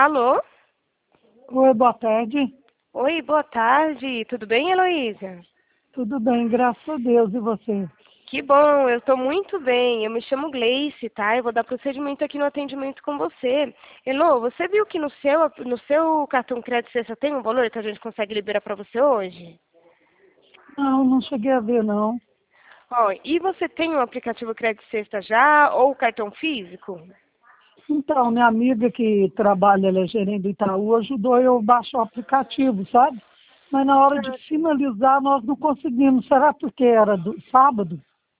Alô? Oi, boa tarde. Oi, boa tarde. Tudo bem, Heloísa? Tudo bem, graças a Deus. E você? Que bom, eu estou muito bem. Eu me chamo Gleice, tá? Eu vou dar procedimento aqui no atendimento com você. Elô, você viu que no seu cartão crédito você só tem um valor que a gente consegue liberar para você hoje? Não, não cheguei a ver, não. Ó, e você tem o aplicativo Crédito Sexta já ou o cartão físico? Então, minha amiga que trabalha, ela é gerente do Itaú, ajudou eu a baixar o aplicativo, sabe? Mas na hora de finalizar, nós não conseguimos. Será porque era do sábado?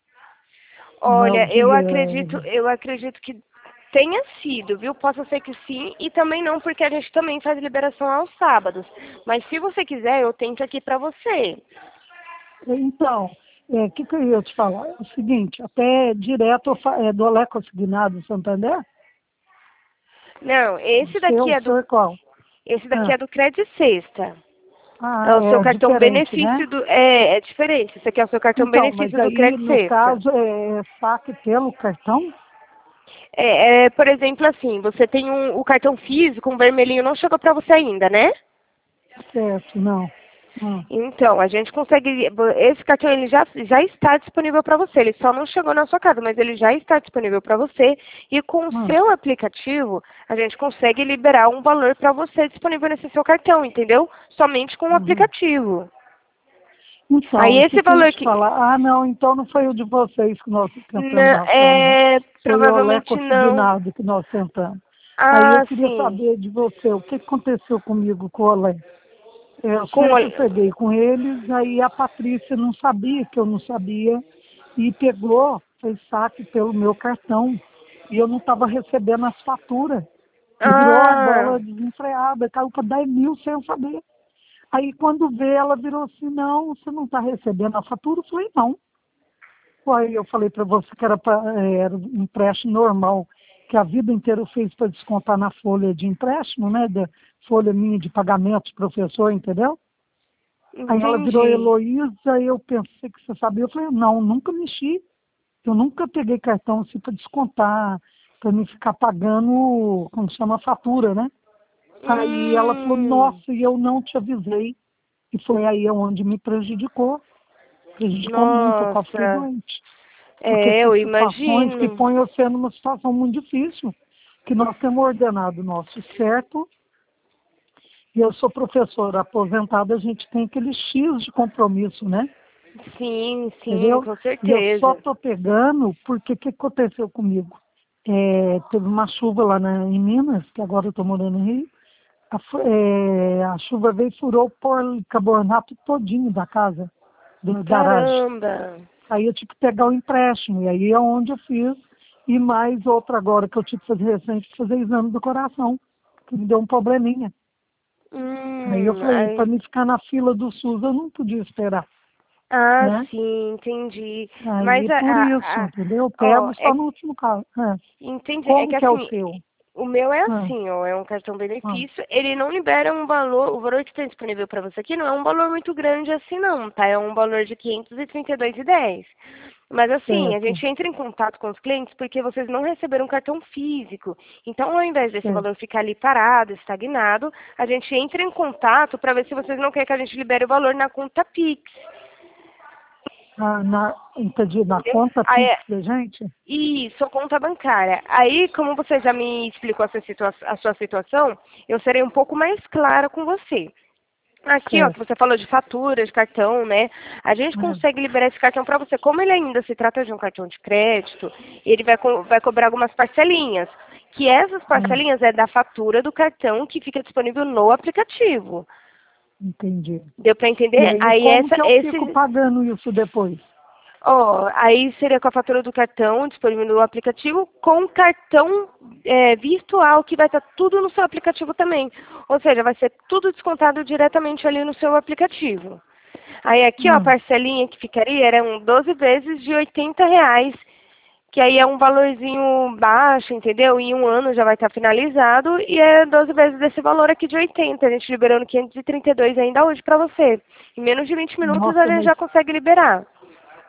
Não é o Olha, eu dia. acredito, eu acredito que tenha sido, viu? Possa ser que sim, e também não, porque a gente também faz liberação aos sábados. Mas se você quiser, eu tento aqui pra você. Então, o que eu ia te falar? É o seguinte, até direto do Olé Consignado Santander? Não, O seu, o seu é qual? esse daqui Ah, é do Crédito Sexta. É ah, o seu é cartão diferente, né? benefício é diferente. Esse aqui é o seu cartão Então, mas benefício do aí, Crédito no Sexta. caso, é saque pelo cartão? Por exemplo, assim, você tem o cartão físico, um vermelhinho, não chegou pra você ainda, né? Certo, não. Hum, Então, a gente consegue. Esse cartão ele já está disponível para você. Ele só não chegou na sua casa, mas ele já está disponível para você. E com o hum, seu aplicativo, a gente consegue liberar um valor para você disponível nesse seu cartão, entendeu? Somente com o uhum. aplicativo. Aí Então, o esse que eu ia valor te que. falar? Ah, não, então não foi o de vocês que nós tentamos Não, baixar, não. Foi o Olé provavelmente não. Consignado que nós tentamos. Aí eu Ah, queria sim. saber de você, o que aconteceu comigo com o Olé? Eu Com sempre o. peguei com eles, aí a Patrícia não sabia que eu não sabia, e pegou, fez saque pelo meu cartão, e eu não estava recebendo as faturas. E virou a Ah. bola desenfreada, caiu para 10 mil sem eu saber. Aí quando vê, ela virou assim, não, você não está recebendo a fatura? Eu falei, não. Aí eu falei para você que era um empréstimo normal, que a vida inteira eu fiz para descontar na folha de empréstimo, né? Da folha minha de pagamento de professor, entendeu? Aí ela virou Entendi. Heloísa, e eu pensei que você sabia. Eu falei, não, nunca mexi. Eu nunca peguei cartão assim para descontar, para me ficar pagando, como chama, a fatura, né? Aí ela falou, nossa, Hum. e eu não te avisei. E foi aí onde me prejudicou. Prejudicou muito, eu quase fiquei Nossa. doente. Porque Eu essas situações que imagino. põem você numa situação muito difícil, que nós temos ordenado o nosso certo, e eu sou professora aposentada, a gente tem aquele X de compromisso, né? Sim, sim, Entendeu? com E eu só certeza. estou pegando porque o que aconteceu comigo? Teve uma chuva lá em Minas, que agora eu estou morando no Rio. A chuva veio e furou o policarbonato todinho da casa, da garagem. Caramba. Aí eu tive que pegar o empréstimo, e aí é onde eu fiz. E mais outra agora que eu tive que fazer recente, fazer exame do coração, que me deu um probleminha. Aí eu falei, para Aí, mim ficar na fila do SUS, eu não podia esperar, né? sim, entendi. Mas Aí por isso, entendeu? Eu ó, pego só no último caso. entendi. É Como que que é o assim, seu? o meu é Ah, assim, ó, é um cartão ah, benefício, ele não libera um valor, o valor que está disponível para você aqui não é um valor muito grande assim não, tá? É um valor de 532,10. Mas assim, a certo, gente entra em contato com os clientes porque vocês não receberam um cartão físico. Então, ao invés desse certo. valor ficar ali parado, estagnado, a gente entra em contato para ver se vocês não querem que a gente libere o valor na conta Pix. Entendi, na Entendeu? conta Aí, Pix da gente? isso, conta bancária. Aí, como você já me explicou a sua situação, eu serei um pouco mais clara com você. Aqui, ó, que Certo. você falou de fatura, de cartão, né? A gente É. consegue liberar esse cartão para você. Como ele ainda se trata de um cartão de crédito, ele vai cobrar algumas parcelinhas. Que essas Hum, parcelinhas é da fatura do cartão que fica disponível no aplicativo. entendi. Deu para E entender? aí, Aí como essa, que eu fico esse, pagando isso depois? Ó, aí seria com a fatura do cartão disponível no aplicativo, com o cartão virtual, que vai estar tudo no seu aplicativo também. Ou seja, vai ser tudo descontado diretamente ali no seu aplicativo. Aí aqui, ó, a Hum, parcelinha que ficaria eram 12 vezes de R$ 80, que aí é um valorzinho baixo, entendeu? Em um ano já vai estar finalizado, e é 12 vezes desse valor aqui de 80. A gente liberando 532 ainda hoje para você. Em menos de 20 minutos a nossa, gente mas já consegue liberar.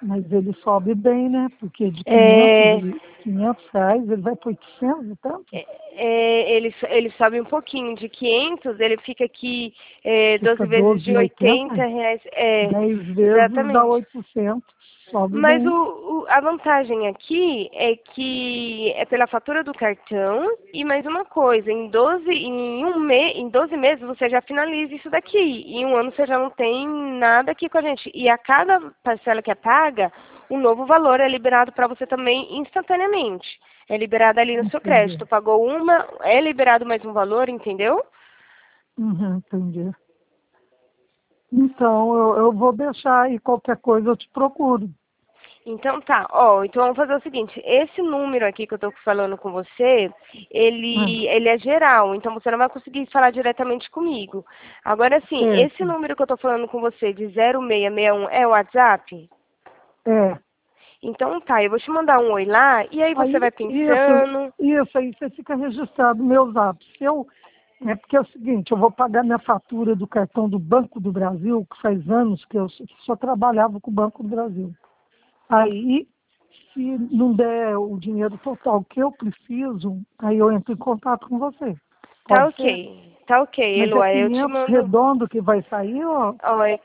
Mas ele sobe bem, né? Porque de É, 500 reais ele vai para 800 e tanto. ele sobe um pouquinho, de 500 ele fica aqui Fica 12 vezes de 12,80. 80 reais. É, 10 vezes dá exatamente. 800. Sobe Mas bem. a vantagem aqui é que é pela fatura do cartão e mais uma coisa, em 12 meses você já finaliza isso daqui. Em um ano você já não tem nada aqui com a gente. E a cada parcela que é paga, um novo valor é liberado para você também instantaneamente. É liberado ali no seu Entendi. crédito. Pagou uma, é liberado mais um valor, entendeu? Uhum, entendi. Então, eu vou deixar aí qualquer coisa eu te procuro. Então tá, ó, então vamos fazer o seguinte, esse número aqui que eu tô falando com você, Ah, ele é geral, então você não vai conseguir falar diretamente comigo. Agora sim, esse certo. número que eu tô falando com você de 0661 é o WhatsApp? É. Então tá, eu vou te mandar um oi lá e aí você Aí, vai pensando. isso aí você fica registrado, meus atos. É porque é o seguinte, eu vou pagar minha fatura do cartão do Banco do Brasil, que faz anos que eu só trabalhava com o Banco do Brasil. Aí, se não der o dinheiro total que eu preciso, aí eu entro em contato com você. Pode ser? Tá ok, Mas é Eloá, eu te 500 mando, redondo que vai sair, ó. ó, é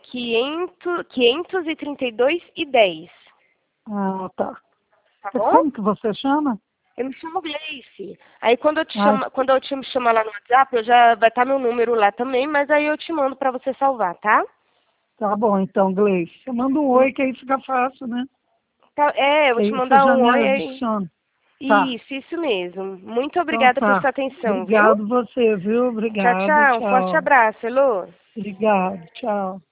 532,10, Ah, tá. tá É bom? como que você chama? Eu me chamo Gleice. Aí quando eu te Ah, chamo, quando eu te chamar lá no WhatsApp, eu já vai estar meu número lá também, mas aí eu te mando para você salvar, tá? tá bom, então, Gleice. Você manda um Hum, oi que aí fica fácil, né? eu Que vou te aí você mandar já um me oi aí. adiciona. Tá. Isso mesmo. Muito Então obrigada por tá. sua atenção, viu? Obrigado você, viu? Tchau, Obrigado, tchau. Um forte tchau. abraço, Elô. Obrigado, tchau.